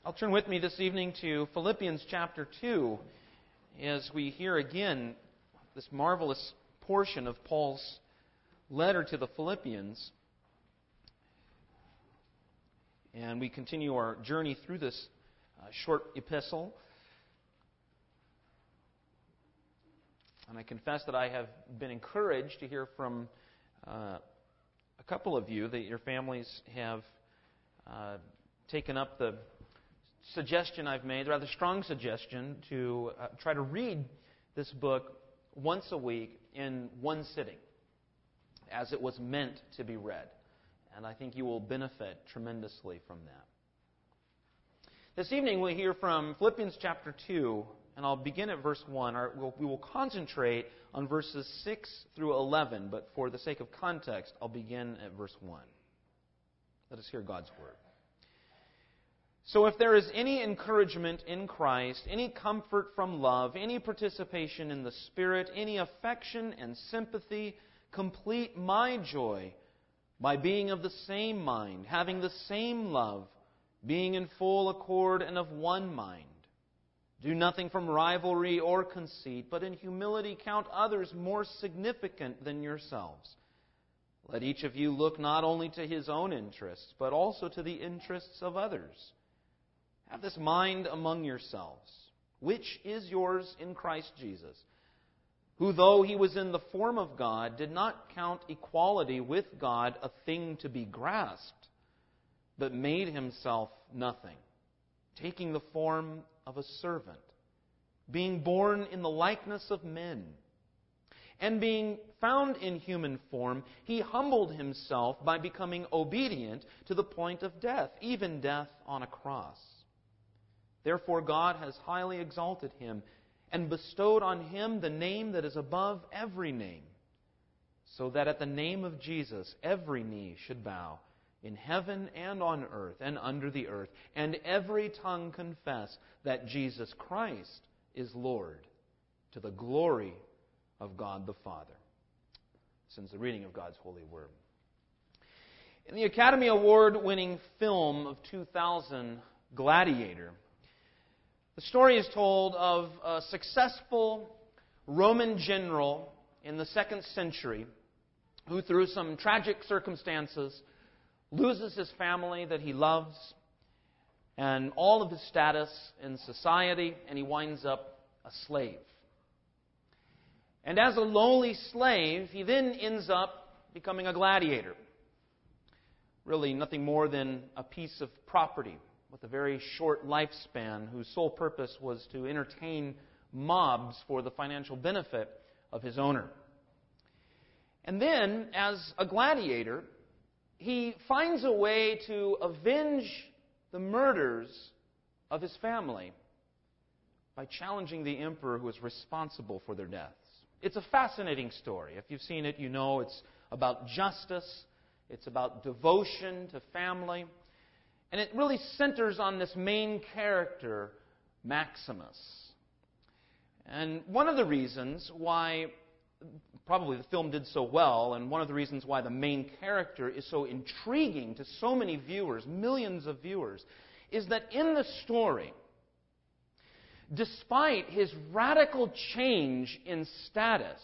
I'll turn with me this evening to Philippians chapter 2 as we hear again this marvelous portion of Paul's letter to the Philippians. And we continue our journey through this short epistle. And I confess that I have been encouraged to hear from a couple of you that your families have taken up the suggestion I've made, rather strong suggestion, to try to read this book once a week in one sitting, as it was meant to be read. And I think you will benefit tremendously from that. This evening we'll hear from Philippians chapter 2, and I'll begin at verse 1. We will concentrate on verses 6 through 11, but for the sake of context, I'll begin at verse 1. Let us hear God's word. So if there is any encouragement in Christ, any comfort from love, any participation in the Spirit, any affection and sympathy, complete my joy by being of the same mind, having the same love, being in full accord and of one mind. Do nothing from rivalry or conceit, but in humility count others more significant than yourselves. Let each of you look not only to his own interests, but also to the interests of others. Have this mind among yourselves, which is yours in Christ Jesus, who, though he was in the form of God, did not count equality with God a thing to be grasped, but made himself nothing, taking the form of a servant, being born in the likeness of men. And being found in human form, he humbled himself by becoming obedient to the point of death, even death on a cross. Therefore God has highly exalted him and bestowed on him the name that is above every name, so that at the name of Jesus every knee should bow, in heaven and on earth and under the earth, and every tongue confess that Jesus Christ is Lord, to the glory of God the Father. This is the reading of God's holy word. In the Academy Award-winning film of 2000, Gladiator, the story is told of a successful Roman general in the 2nd century who, through some tragic circumstances, loses his family that he loves and all of his status in society, and he winds up a slave. And as a lowly slave, he then ends up becoming a gladiator. Really nothing more than a piece of property with a very short lifespan, whose sole purpose was to entertain mobs for the financial benefit of his owner. And then, as a gladiator, he finds a way to avenge the murders of his family by challenging the emperor who was responsible for their deaths. It's a fascinating story. If you've seen it, you know it's about justice, it's about devotion to family, and it really centers on this main character, Maximus. And one of the reasons why probably the film did so well, and one of the reasons why the main character is so intriguing to so many viewers, millions of viewers, is that in the story, despite his radical change in status,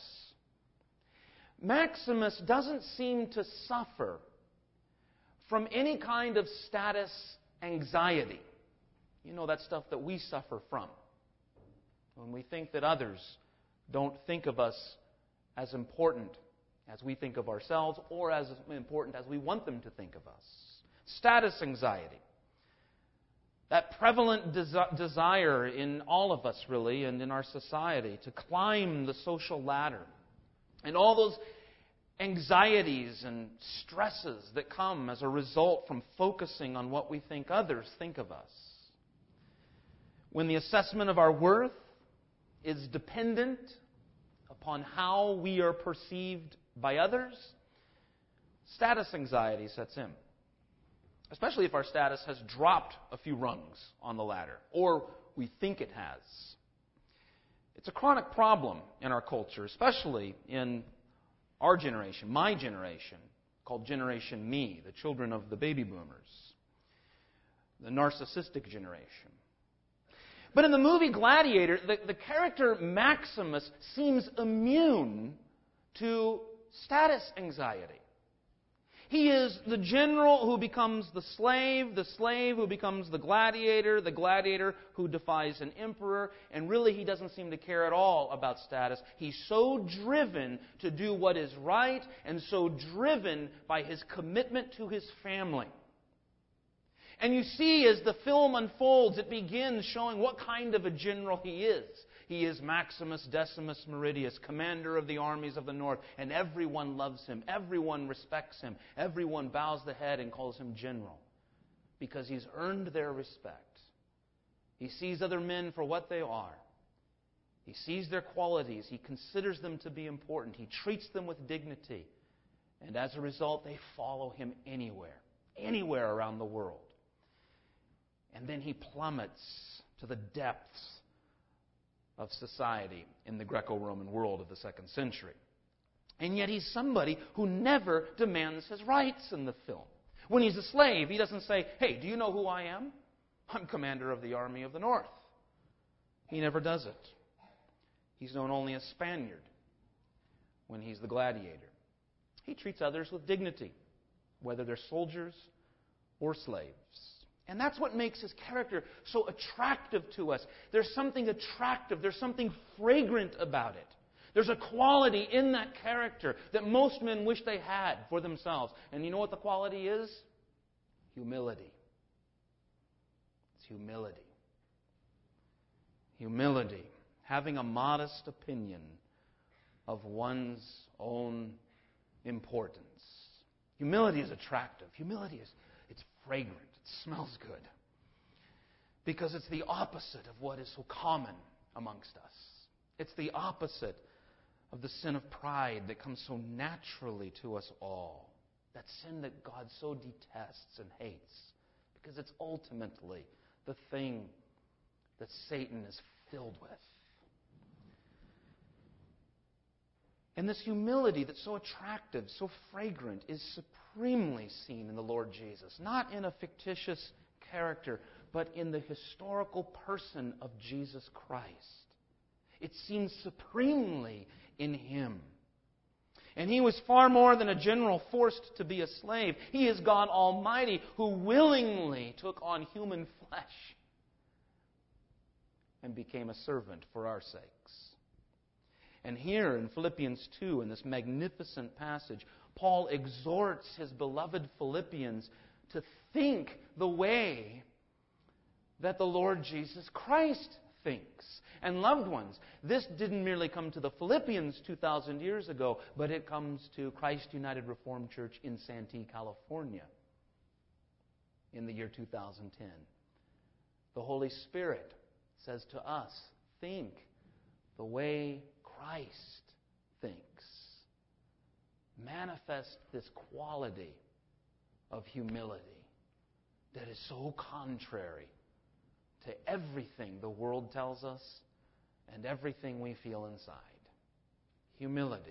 Maximus doesn't seem to suffer from any kind of status anxiety. You know, that stuff that we suffer from when we think that others don't think of us as important as we think of ourselves, or as important as we want them to think of us. Status anxiety. That prevalent desire in all of us, really, and in our society, to climb the social ladder. And all those anxieties and stresses that come as a result from focusing on what we think others think of us. When the assessment of our worth is dependent upon how we are perceived by others, status anxiety sets in. Especially if our status has dropped a few rungs on the ladder, or we think it has. It's a chronic problem in our culture, especially in our generation, my generation, called Generation Me, the children of the baby boomers. the narcissistic generation. But in the movie Gladiator, the character Maximus seems immune to status anxiety. He is the general who becomes the slave who becomes the gladiator who defies an emperor, and really he doesn't seem to care at all about status. He's so driven to do what is right and so driven by his commitment to his family. And you see, as the film unfolds, it begins showing what kind of a general he is. He is Maximus Decimus Meridius, commander of the armies of the north, and everyone loves him. Everyone respects him. Everyone bows the head and calls him general because he's earned their respect. He sees other men for what they are. He sees their qualities. He considers them to be important. He treats them with dignity. And as a result, they follow him anywhere around the world. And then he plummets to the depths of society in the Greco-Roman world of the 2nd century. And yet he's somebody who never demands his rights in the film. When he's a slave, he doesn't say, "Hey, do you know who I am? I'm commander of the army of the north." He never does it. He's known only as Spaniard when he's the gladiator. He treats others with dignity, whether they're soldiers or slaves. And that's what makes his character so attractive to us. There's something attractive. There's something fragrant about it. There's a quality in that character that most men wish they had for themselves. And you know what the quality is? Humility. It's humility. Humility. Having a modest opinion of one's own importance. Humility is attractive. Humility it's fragrant. Smells good. Because it's the opposite of what is so common amongst us. It's the opposite of the sin of pride that comes so naturally to us all. That sin that God so detests and hates. Because it's ultimately the thing that Satan is filled with. And this humility that's so attractive, so fragrant, is supremely seen in the Lord Jesus. Not in a fictitious character, but in the historical person of Jesus Christ. It's seen supremely in Him. And He was far more than a general forced to be a slave. He is God Almighty who willingly took on human flesh and became a servant for our sakes. And here in Philippians 2, in this magnificent passage, Paul exhorts his beloved Philippians to think the way that the Lord Jesus Christ thinks. And loved ones, this didn't merely come to the Philippians 2,000 years ago, but it comes to Christ United Reformed Church in Santee, California in the year 2010. The Holy Spirit says to us, think the way Christ thinks. Manifest this quality of humility that is so contrary to everything the world tells us and everything we feel inside. Humility.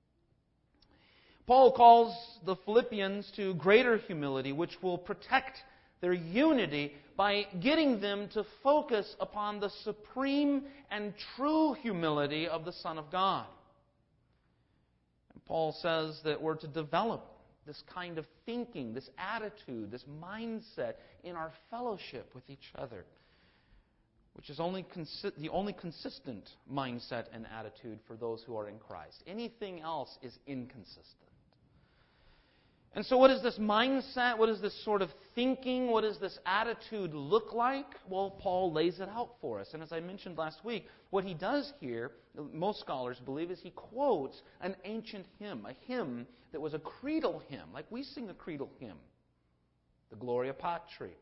Paul calls the Philippians to greater humility, which will protect their unity by getting them to focus upon the supreme and true humility of the Son of God. And Paul says that we're to develop this kind of thinking, this attitude, this mindset in our fellowship with each other, which is the only consistent mindset and attitude for those who are in Christ. Anything else is inconsistent. And so what is this mindset? What is this sort of thinking? What does this attitude look like? Well, Paul lays it out for us. And as I mentioned last week, what he does here, most scholars believe, is he quotes an ancient hymn, a hymn that was a creedal hymn, like we sing a creedal hymn, the Gloria Patri,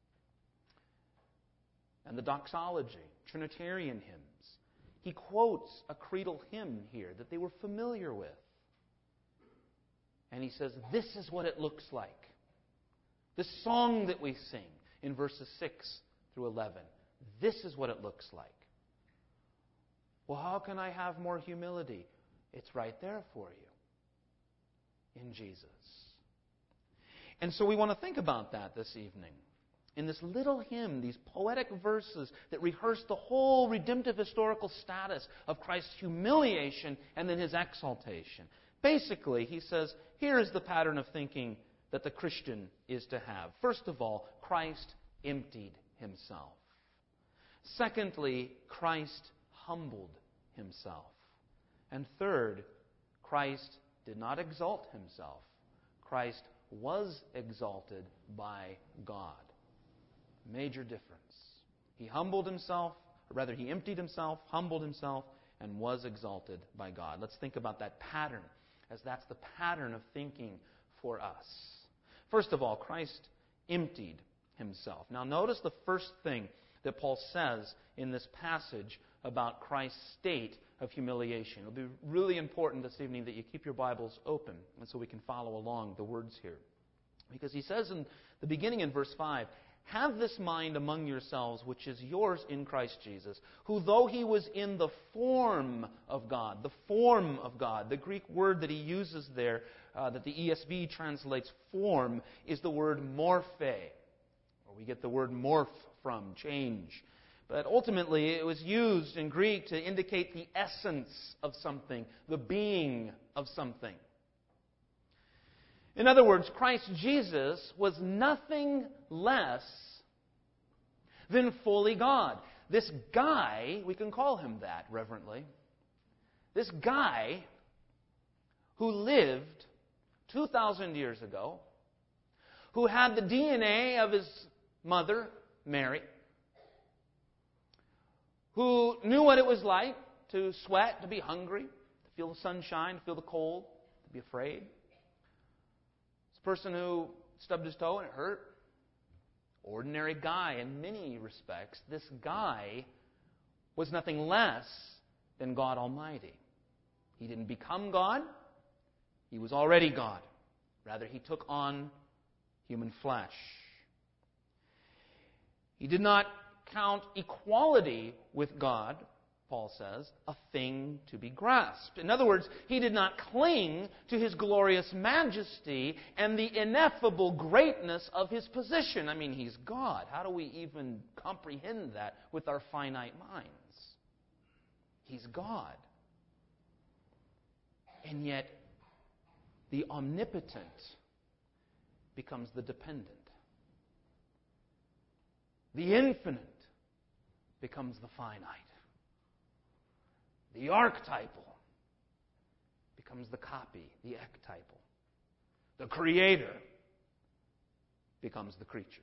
and the doxology, Trinitarian hymns. He quotes a creedal hymn here that they were familiar with. And he says, this is what it looks like. This song that we sing in verses 6 through 11, this is what it looks like. Well, how can I have more humility? It's right there for you in Jesus. And so we want to think about that this evening. in this little hymn, these poetic verses that rehearse the whole redemptive historical status of Christ's humiliation and then His exaltation. Basically, he says, here is the pattern of thinking that the Christian is to have. First of all, Christ emptied Himself. Secondly, Christ humbled Himself. And third, Christ did not exalt Himself. Christ was exalted by God. Major difference. He humbled Himself, or rather He emptied Himself, humbled Himself, and was exalted by God. Let's think about that pattern, as that's the pattern of thinking for us. First of all, Christ emptied Himself. Now notice the first thing that Paul says in this passage about Christ's state of humiliation. It'll be really important this evening that you keep your Bibles open, and so we can follow along the words here. Because he says in the beginning in verse 5, have this mind among yourselves, which is yours in Christ Jesus, who though He was in the form of God, the Greek word that he uses there, that the ESV translates form, is the word morphe, where we get the word morph from, change. But ultimately, it was used in Greek to indicate the essence of something, the being of something. In other words, Christ Jesus was nothing less than fully God. This guy, we can call him that reverently, this guy who lived 2,000 years ago, who had the DNA of his mother, Mary, who knew what it was like to sweat, to be hungry, to feel the sunshine, to feel the cold, to be afraid. This person who stubbed his toe and it hurt. Ordinary guy in many respects. This guy was nothing less than God Almighty. He didn't become God. He was already God. Rather, He took on human flesh. He did not count equality with God, Paul says, a thing to be grasped. In other words, He did not cling to His glorious majesty and the ineffable greatness of His position. I mean, He's God. How do we even comprehend that with our finite minds? He's God. And yet, the omnipotent becomes the dependent. The infinite becomes the finite. The archetypal becomes the copy, the ectypal. The creator becomes the creature.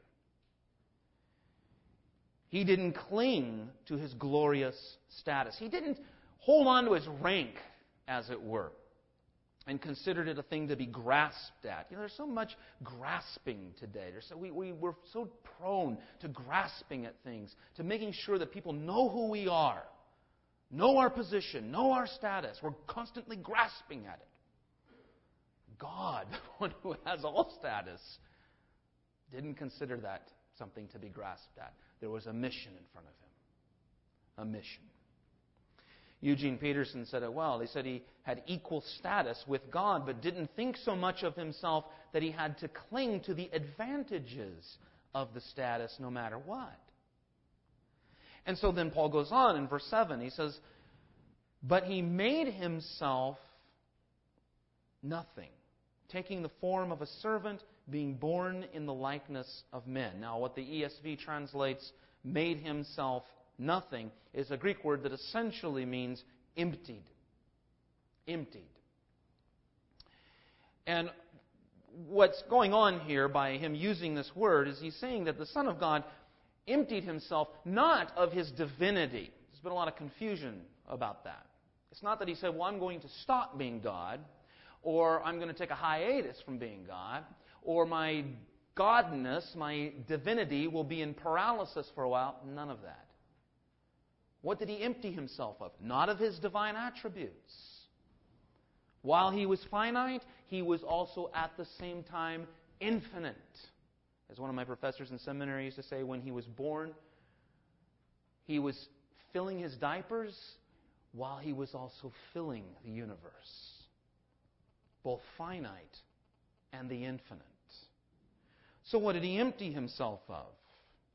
He didn't cling to His glorious status. He didn't hold on to His rank, as it were, and considered it a thing to be grasped at. You know, there's so much grasping today. We're so prone to grasping at things, to making sure that people know who we are, know our position, know our status. We're constantly grasping at it. God, the one who has all status, didn't consider that something to be grasped at. There was a mission in front of Him. A mission. Eugene Peterson said it well. He said he had equal status with God, but didn't think so much of himself that he had to cling to the advantages of the status no matter what. And so then Paul goes on in verse 7. He says, but He made Himself nothing, taking the form of a servant, being born in the likeness of men. Now, what the ESV translates, made Himself nothing, is a Greek word that essentially means emptied. Emptied. And what's going on here by him using this word is he's saying that the Son of God emptied Himself not of His divinity. There's been a lot of confusion about that. It's not that He said, well, I'm going to stop being God, or I'm going to take a hiatus from being God, or my godness, my divinity will be in paralysis for a while. None of that. What did He empty Himself of? Not of His divine attributes. While He was finite, He was also at the same time infinite. As one of my professors in seminary used to say, when He was born, He was filling His diapers while He was also filling the universe. Both finite and the infinite. So what did He empty Himself of?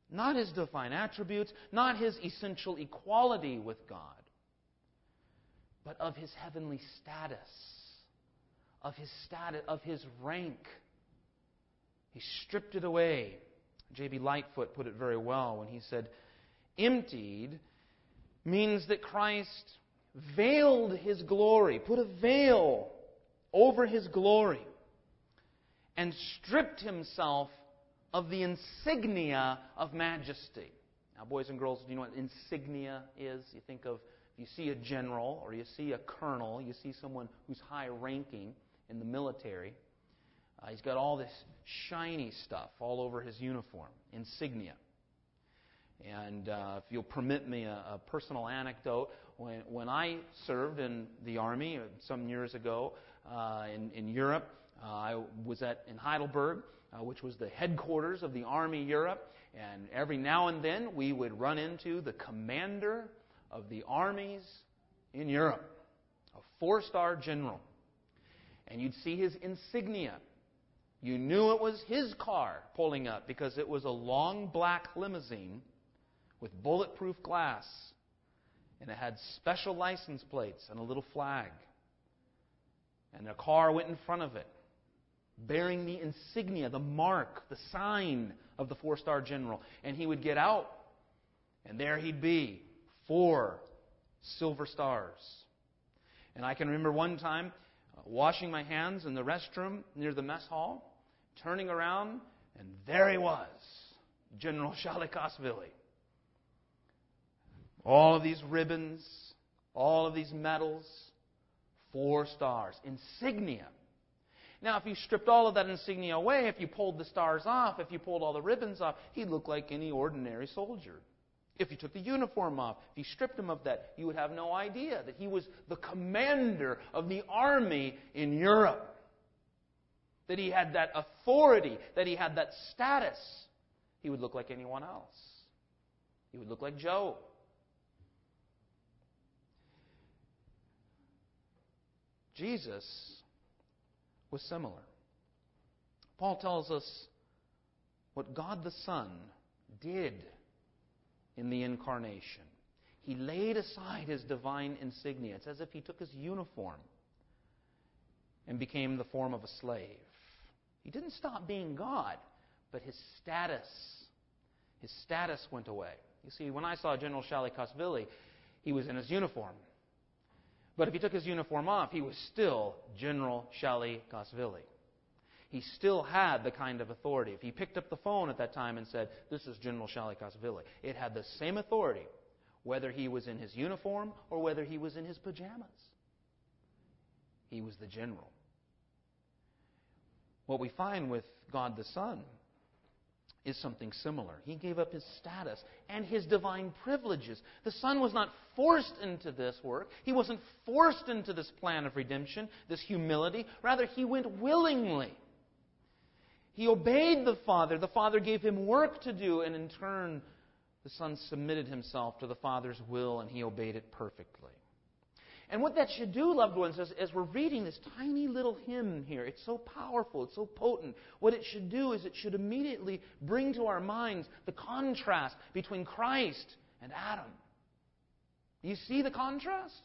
Not His divine attributes, not His essential equality with God, but of His heavenly status, of His rank. He stripped it away. J.B. Lightfoot put it very well when he said, emptied means that Christ veiled His glory, put a veil over His glory, and stripped Himself of the insignia of majesty. Now, boys and girls, do you know what insignia is? You think of, you see a general or you see a colonel, you see someone who's high-ranking in the military. He's got all this shiny stuff all over his uniform, insignia. And if you'll permit me a personal anecdote, when I served in the Army some years ago in Europe, I was in Heidelberg, which was the headquarters of the Army Europe. And every now and then we would run into the commander of the armies in Europe, a 4-star general. And you'd see his insignia. You knew it was his car pulling up because it was a long black limousine with bulletproof glass. And it had special license plates and a little flag. And a car went in front of it, bearing the insignia, the mark, the sign of the 4-star general. And he would get out, and there he'd be, 4 silver stars. And I can remember one time washing my hands in the restroom near the mess hall, turning around, and there he was, General Shalikashvili. All of these ribbons, all of these medals, 4 stars, insignia. Now, if you stripped all of that insignia away, if you pulled the stars off, if you pulled all the ribbons off, he'd look like any ordinary soldier. If you took the uniform off, if you stripped him of that, you would have no idea that he was the commander of the army in Europe. That he had that authority, that he had that status. He would look like anyone else. He would look like Joe. Jesus was similar. Paul tells us what God the Son did in the incarnation. He laid aside His divine insignia. It's as if He took His uniform and became the form of a slave. He didn't stop being God, but His status went away. You see, when I saw General Shalikashvili, he was in his uniform. But if he took his uniform off, he was still General Shalikashvili. He still had the kind of authority. If he picked up the phone at that time and said, "This is General Shalikashvili," it had the same authority, whether he was in his uniform or whether he was in his pajamas. He was the general. What we find with God the Son is something similar. He gave up His status and His divine privileges. The Son was not forced into this work. He wasn't forced into this plan of redemption, this humility. Rather, He went willingly. He obeyed the Father. The Father gave Him work to do, and in turn, the Son submitted Himself to the Father's will, and He obeyed it perfectly. And what that should do, loved ones, as we're reading this tiny little hymn here, it's so powerful, it's so potent. What it should do is it should immediately bring to our minds the contrast between Christ and Adam. Do you see the contrast?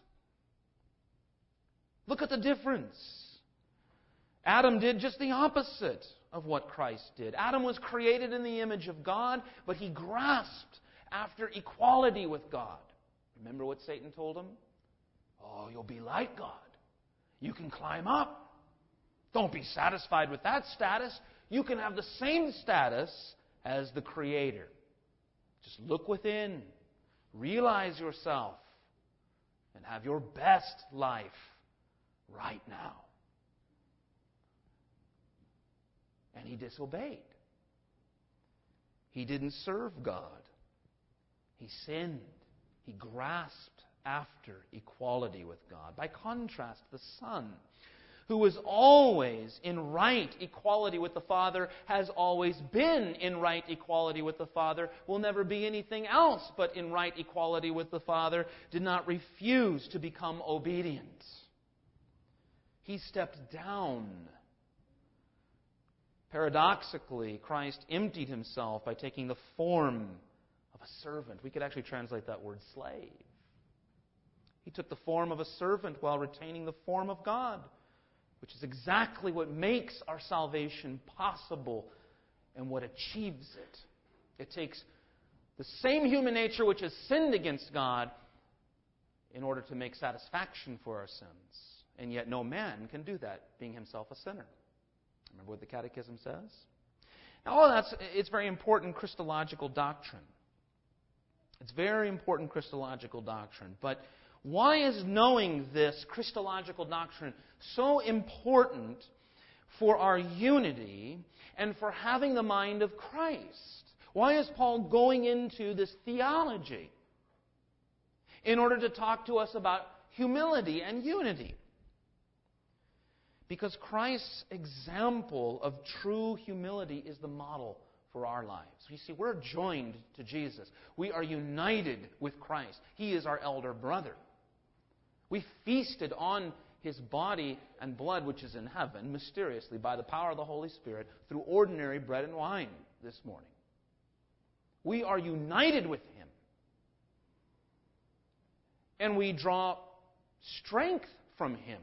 Look at the difference. Adam did just the opposite of what Christ did. Adam was created in the image of God, but he grasped after equality with God. Remember what Satan told him? Oh, you'll be like God. You can climb up. Don't be satisfied with that status. You can have the same status as the Creator. Just look within. Realize yourself. And have your best life right now. And he disobeyed. He didn't serve God. He sinned. He grasped after equality with God. By contrast, the Son, who was always in right equality with the Father, has always been in right equality with the Father, will never be anything else but in right equality with the Father, did not refuse to become obedient. He stepped down Paradoxically, Christ emptied himself by taking the form of a servant. We could actually translate that word slave. He took the form of a servant while retaining the form of God, which is exactly what makes our salvation possible and what achieves it. It takes the same human nature which has sinned against God in order to make satisfaction for our sins. And yet no man can do that, being himself a sinner. Remember what the Catechism says? Now, all of it's very important Christological doctrine. It's very important Christological doctrine. But why is knowing this Christological doctrine so important for our unity and for having the mind of Christ? Why is Paul going into this theology? In order to talk to us about humility and unity. Because Christ's example of true humility is the model for our lives. You see, we're joined to Jesus. We are united with Christ. He is our elder brother. We feasted on His body and blood, which is in heaven, mysteriously, by the power of the Holy Spirit, through ordinary bread and wine this morning. We are united with Him. And we draw strength from Him.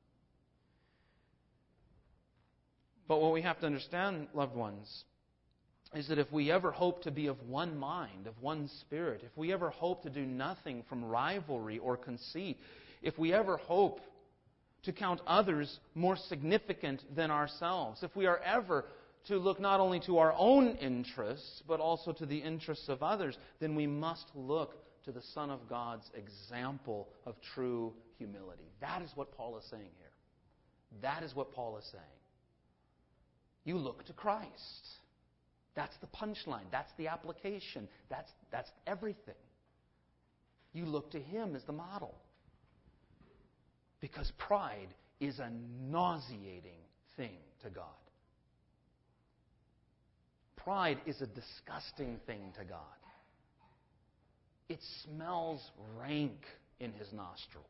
But what we have to understand, loved ones, is that if we ever hope to be of one mind, of one spirit, if we ever hope to do nothing from rivalry or conceit, if we ever hope to count others more significant than ourselves, if we are ever to look not only to our own interests, but also to the interests of others, then we must look to the Son of God's example of true humility. That is what Paul is saying here. That is what Paul is saying. You look to Christ. That's the punchline. That's the application. That's everything. You look to Him as the model. Because pride is a nauseating thing to God. Pride is a disgusting thing to God. It smells rank in His nostrils.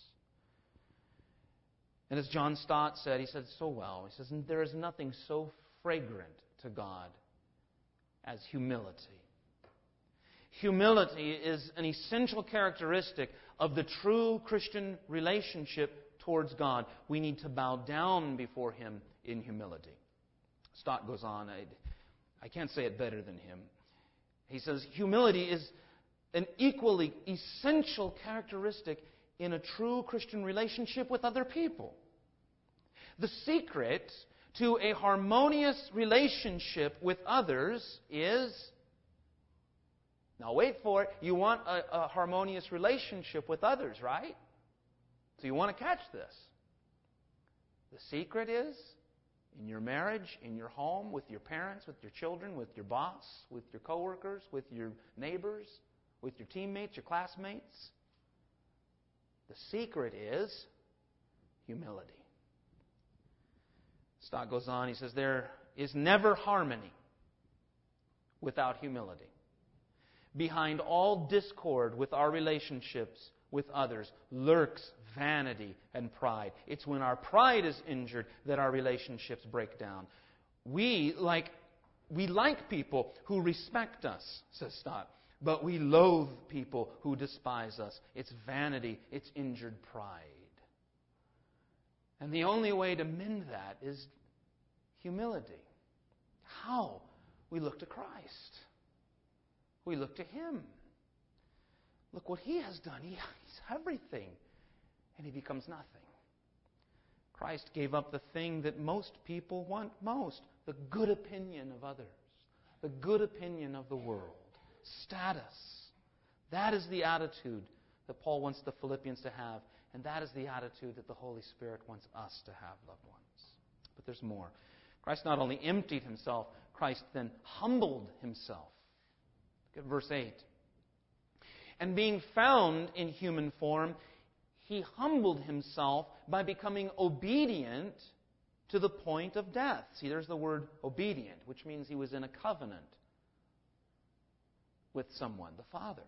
And as John Stott said, he said so well, he says, there is nothing so fragrant to God as humility. Humility is an essential characteristic of the true Christian relationship towards God. We need to bow down before Him in humility. Stott goes on, I can't say it better than him. He says, humility is an equally essential characteristic in a true Christian relationship with other people. The secret to a harmonious relationship with others is, now wait for it, you want a harmonious relationship with others, right? So you want to catch this. The secret is, in your marriage, in your home, with your parents, with your children, with your boss, with your coworkers, with your neighbors, with your teammates, your classmates. The secret is humility. Stott goes on, he says, there is never harmony without humility. Behind all discord with our relationships with others lurks vanity and pride. It's when our pride is injured that our relationships break down. We like people who respect us, says Stott, but we loathe people who despise us. It's vanity, it's injured pride. And the only way to mend that is humility. How? We look to Christ. We look to Him. Look what He has done. He's everything. And He becomes nothing. Christ gave up the thing that most people want most. The good opinion of others. The good opinion of the world. Status. That is the attitude that Paul wants the Philippians to have. And that is the attitude that the Holy Spirit wants us to have, loved ones. But there's more. Christ not only emptied Himself, Christ then humbled Himself. Look at verse 8. And being found in human form, He humbled Himself by becoming obedient to the point of death. See, there's the word obedient, which means He was in a covenant with someone, the Father.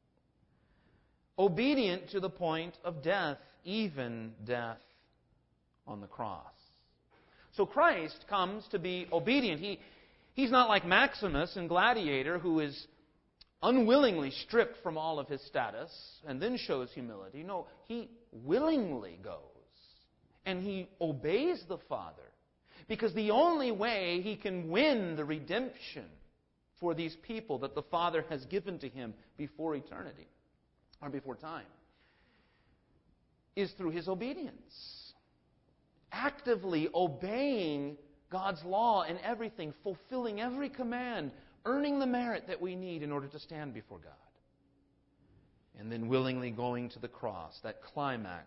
Obedient to the point of death, even death on the cross. So Christ comes to be obedient. He's not like Maximus in Gladiator, who is unwillingly stripped from all of his status and then shows humility. No, he willingly goes. And he obeys the Father. Because the only way he can win the redemption for these people that the Father has given to him before eternity, or before time, is through his obedience. Actively obeying God's law in everything, fulfilling every command, earning the merit that we need in order to stand before God. And then willingly going to the cross, that climax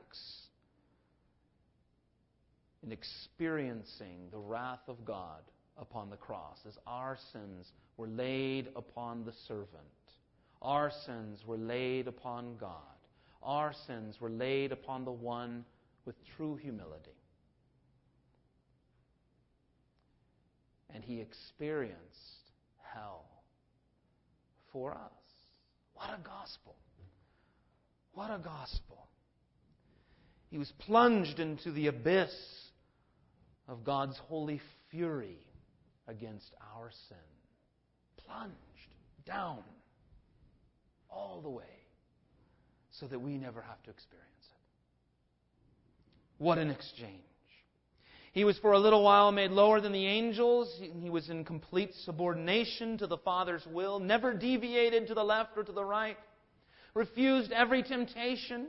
in experiencing the wrath of God upon the cross as our sins were laid upon the servant. Our sins were laid upon God. Our sins were laid upon the one with true humility. And He experienced hell for us. What a gospel! What a gospel! He was plunged into the abyss of God's holy fury against our sin. Plunged down all the way so that we never have to experience it. What an exchange. He was for a little while made lower than the angels. He was in complete subordination to the Father's will, never deviated to the left or to the right, refused every temptation,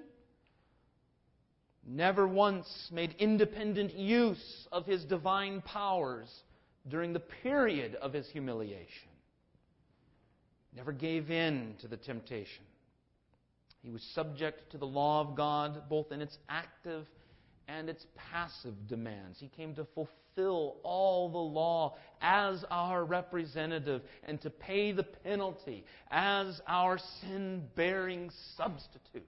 never once made independent use of His divine powers during the period of His humiliation. Never gave in to the temptation. He was subject to the law of God, both in its active and its passive demands. He came to fulfill all the law as our representative and to pay the penalty as our sin-bearing substitute.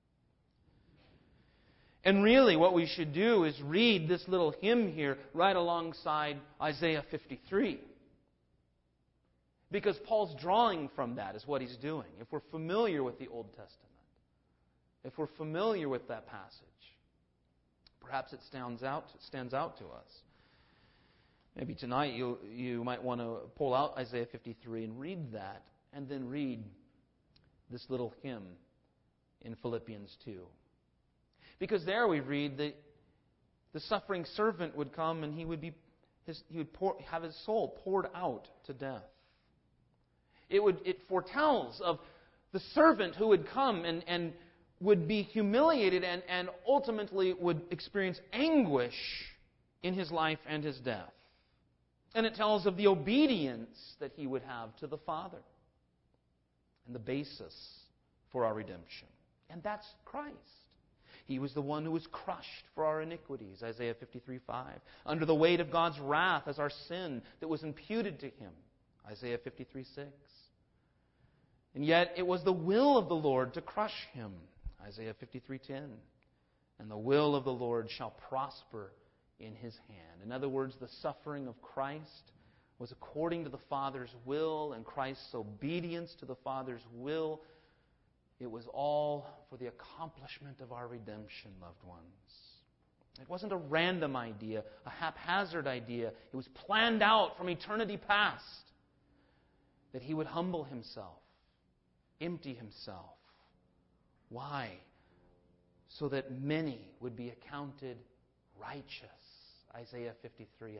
And really what we should do is read this little hymn here right alongside Isaiah 53. Because Paul's drawing from that is what he's doing. If we're familiar with the Old Testament, if we're familiar with that passage, perhaps it stands out to us. Maybe tonight you might want to pull out Isaiah 53 and read that, and then read this little hymn in Philippians 2. Because there we read that the suffering servant would come and he would have his soul poured out to death. It foretells of the servant who would come and would be humiliated and ultimately would experience anguish in his life and his death. And it tells of the obedience that he would have to the Father and the basis for our redemption. And that's Christ. He was the one who was crushed for our iniquities, Isaiah 53:5. Under the weight of God's wrath as our sin that was imputed to Him, Isaiah 53:6. And yet it was the will of the Lord to crush Him, Isaiah 53:10. And the will of the Lord shall prosper in His hand. In other words, the suffering of Christ was according to the Father's will, and Christ's obedience to the Father's will, it was all for the accomplishment of our redemption, loved ones. It wasn't a random idea, a haphazard idea. It was planned out from eternity past that He would humble Himself, empty Himself. Why? So that many would be accounted righteous. Isaiah 53:11.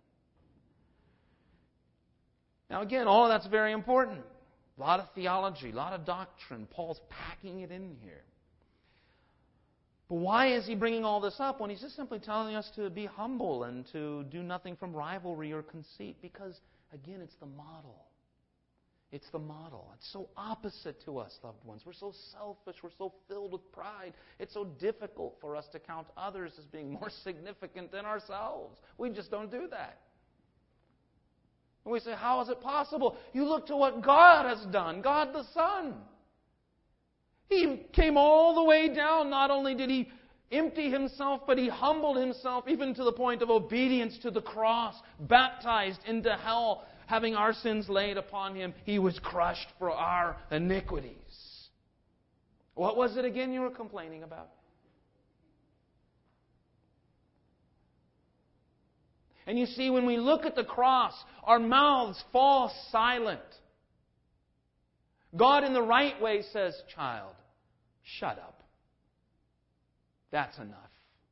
Now again, all of that's very important. A lot of theology, a lot of doctrine. Paul's packing it in here. But why is he bringing all this up when he's just simply telling us to be humble and to do nothing from rivalry or conceit? Because, again, it's the model. It's the model. It's so opposite to us, loved ones. We're so selfish. We're so filled with pride. It's so difficult for us to count others as being more significant than ourselves. We just don't do that. And we say, how is it possible? You look to what God has done, God the Son. He came all the way down. Not only did He empty Himself, but He humbled Himself even to the point of obedience to the cross, baptized into hell, having our sins laid upon Him. He was crushed for our iniquities. What was it again you were complaining about? And you see, when we look at the cross, our mouths fall silent. God, in the right way, says, "Child, shut up. That's enough.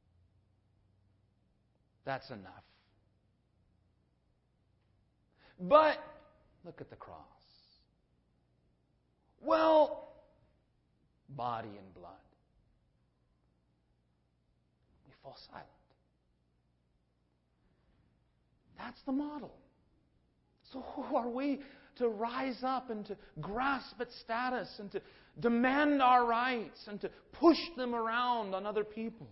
That's enough." But look at the cross. Well, body and blood. We fall silent. That's the model. So who are we to rise up and to grasp at status and to demand our rights and to push them around on other people?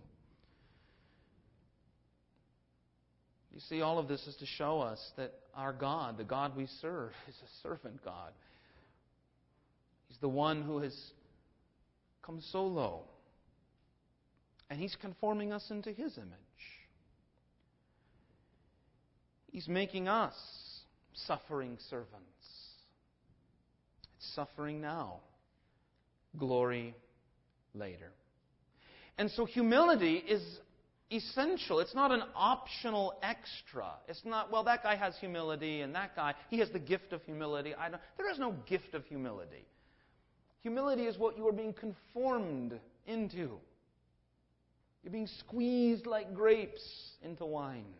You see, all of this is to show us that our God, the God we serve, is a servant God. He's the one who has come so low. And He's conforming us into His image. He's making us suffering servants. It's suffering now, glory later. And so humility is essential. It's not an optional extra. It's not, well, that guy has humility and that guy, he has the gift of humility. There is no gift of humility. Humility is what you are being conformed into. You're being squeezed like grapes into wine.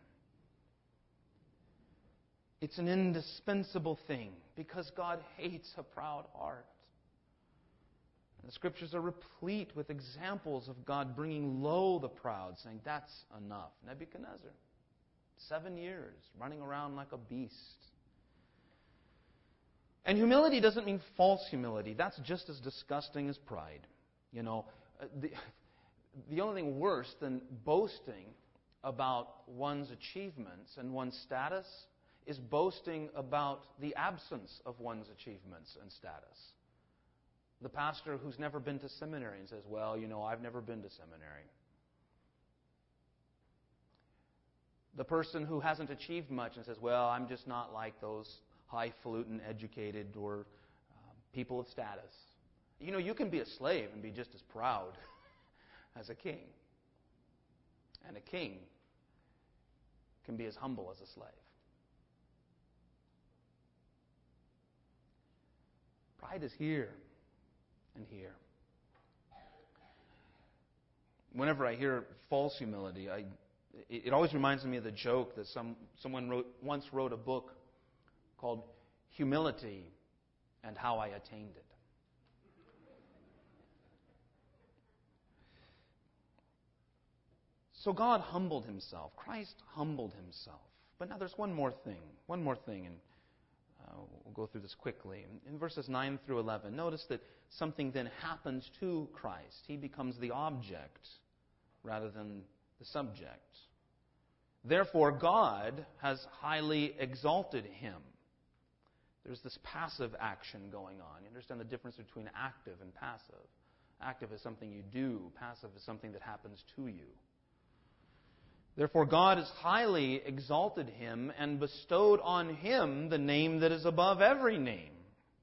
It's an indispensable thing because God hates a proud heart. The Scriptures are replete with examples of God bringing low the proud, saying, "That's enough." Nebuchadnezzar, 7 years, running around like a beast. And humility doesn't mean false humility. That's just as disgusting as pride. You know, the only thing worse than boasting about one's achievements and one's status is boasting about the absence of one's achievements and status. The pastor who's never been to seminary and says, "Well, you know, I've never been to seminary." The person who hasn't achieved much and says, "Well, I'm just not like those highfalutin, educated, or people of status." You know, you can be a slave and be just as proud as a king. And a king can be as humble as a slave. Pride is here and here. Whenever I hear false humility, it always reminds me of the joke that someone once wrote a book called "Humility and How I Attained It." So God humbled Himself. Christ humbled Himself. But now there's one more thing, and we'll go through this quickly. In verses 9 through 11, notice that something then happens to Christ. He becomes the object rather than the subject. Therefore, God has highly exalted Him. There's this passive action going on. You understand the difference between active and passive. Active is something you do. Passive is something that happens to you. Therefore, God has highly exalted Him and bestowed on Him the name that is above every name,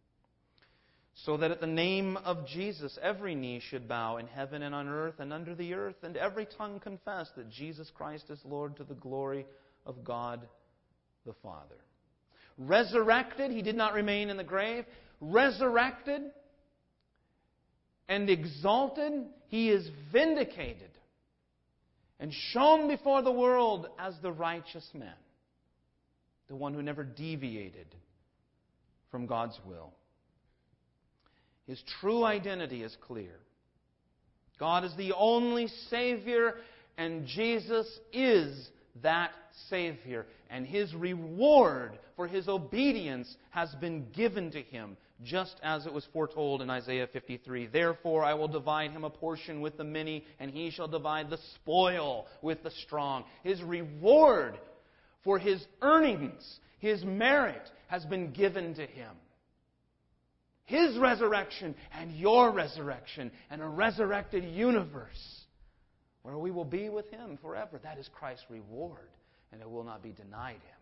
so that at the name of Jesus every knee should bow in heaven and on earth and under the earth, and every tongue confess that Jesus Christ is Lord, to the glory of God the Father. Resurrected, He did not remain in the grave. Resurrected and exalted, He is vindicated and shown before the world as the righteous man, the one who never deviated from God's will. His true identity is clear. God is the only Savior, and Jesus is that Savior. And His reward for His obedience has been given to Him, just as it was foretold in Isaiah 53. "Therefore I will divide Him a portion with the many, and He shall divide the spoil with the strong." His reward for His earnings, His merit, has been given to Him. His resurrection and your resurrection, and a resurrected universe where we will be with Him forever. That is Christ's reward, and it will not be denied Him.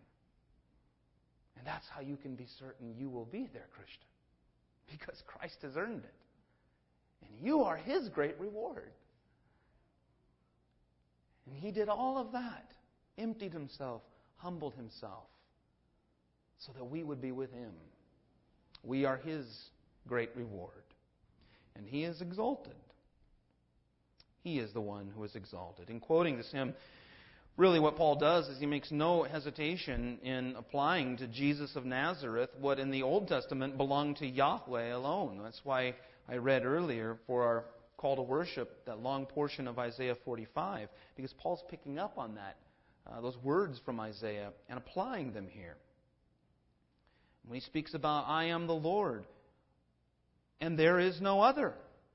And that's how you can be certain you will be there, Christian, because Christ has earned it. And you are His great reward. And He did all of that, emptied Himself humbled Himself so that we would be with Him. We are His great reward. And He is exalted. He is the one who is exalted. In quoting this hymn, really what Paul does is he makes no hesitation in applying to Jesus of Nazareth what in the Old Testament belonged to Yahweh alone. That's why I read earlier for our call to worship that long portion of Isaiah 45, because Paul's picking up on that, those words from Isaiah, and applying them here. When he speaks about, I am the Lord, and there is no other.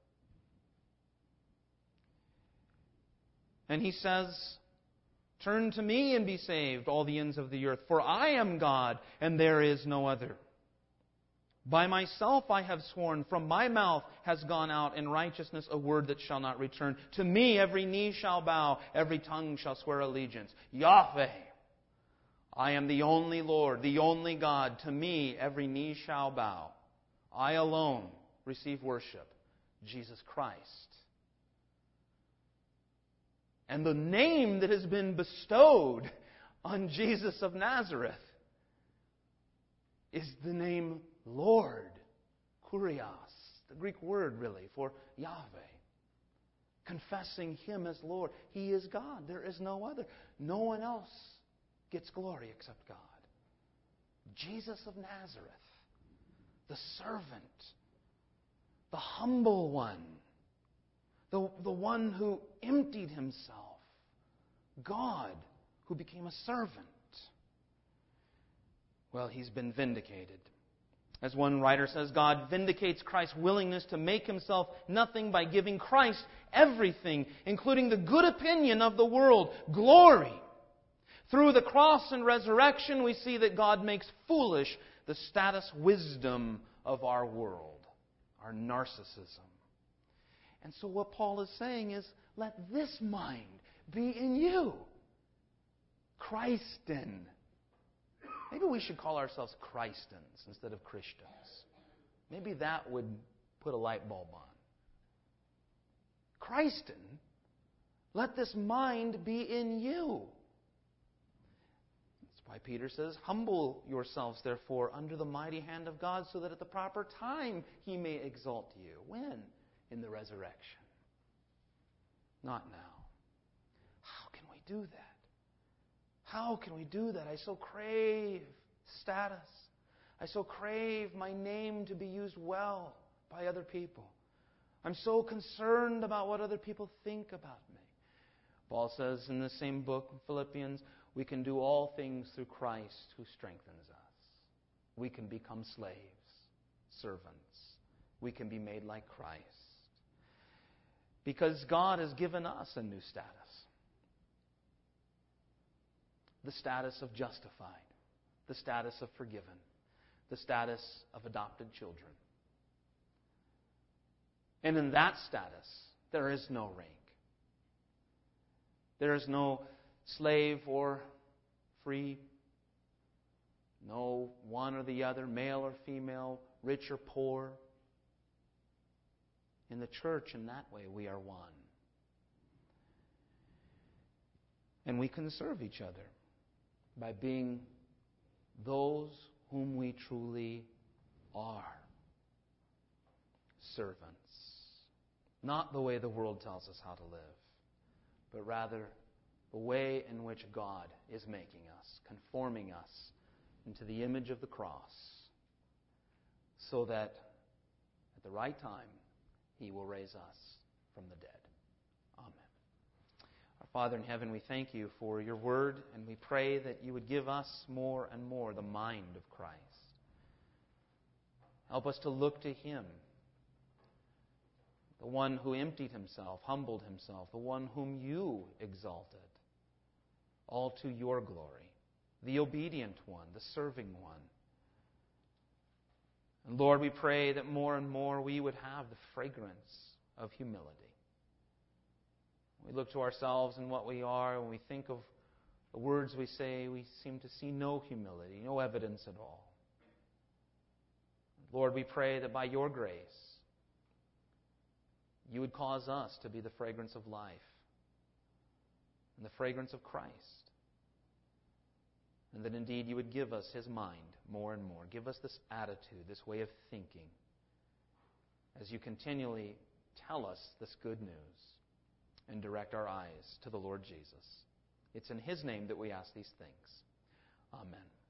And he says, turn to me and be saved, all the ends of the earth, for I am God, and there is no other. By myself I have sworn, from my mouth has gone out in righteousness a word that shall not return. To me every knee shall bow, every tongue shall swear allegiance. Yahweh, I am the only Lord, the only God. To me every knee shall bow. I alone receive worship, Jesus Christ. And the name that has been bestowed on Jesus of Nazareth is the name Lord, Kurios, the Greek word really for Yahweh. Confessing Him as Lord. He is God. There is no other. No one else gets glory except God. Jesus of Nazareth, the servant, the humble one, the one who emptied Himself, God who became a servant. Well, He's been vindicated. As one writer says, God vindicates Christ's willingness to make Himself nothing by giving Christ everything, including the good opinion of the world, glory. Through the cross and resurrection, we see that God makes foolish the status wisdom of our world, our narcissism. And so what Paul is saying is, let this mind be in you. Christen. Maybe we should call ourselves Christians instead of Christians. Maybe that would put a light bulb on. Christen, let this mind be in you. That's why Peter says, humble yourselves, therefore, under the mighty hand of God, so that at the proper time He may exalt you. When? In the resurrection. Not now. How can we do that? How can we do that? I so crave status. I so crave my name to be used well by other people. I'm so concerned about what other people think about me. Paul says in the same book, Philippians, we can do all things through Christ who strengthens us. We can become slaves, servants. We can be made like Christ. Because God has given us a new status. The status of justified, the status of forgiven, the status of adopted children. And in that status, there is no rank. There is no slave or free, no one or the other, male or female, rich or poor. In the church, in that way, we are one. And we can serve each other by being those whom we truly are. Servants. Not the way the world tells us how to live, but rather the way in which God is making us, conforming us into the image of the cross, so that at the right time, He will raise us from the dead. Amen. Our Father in heaven, we thank You for Your word, and we pray that You would give us more and more the mind of Christ. Help us to look to Him, the one who emptied Himself, humbled Himself, the one whom You exalted, all to Your glory, the obedient one, the serving one. And Lord, we pray that more and more we would have the fragrance of humility. We look to ourselves and what we are, when we think of the words we say, we seem to see no humility, no evidence at all. Lord, we pray that by Your grace, You would cause us to be the fragrance of life and the fragrance of Christ. And that indeed You would give us His mind more and more. Give us this attitude, this way of thinking, as You continually tell us this good news and direct our eyes to the Lord Jesus. It's in His name that we ask these things. Amen.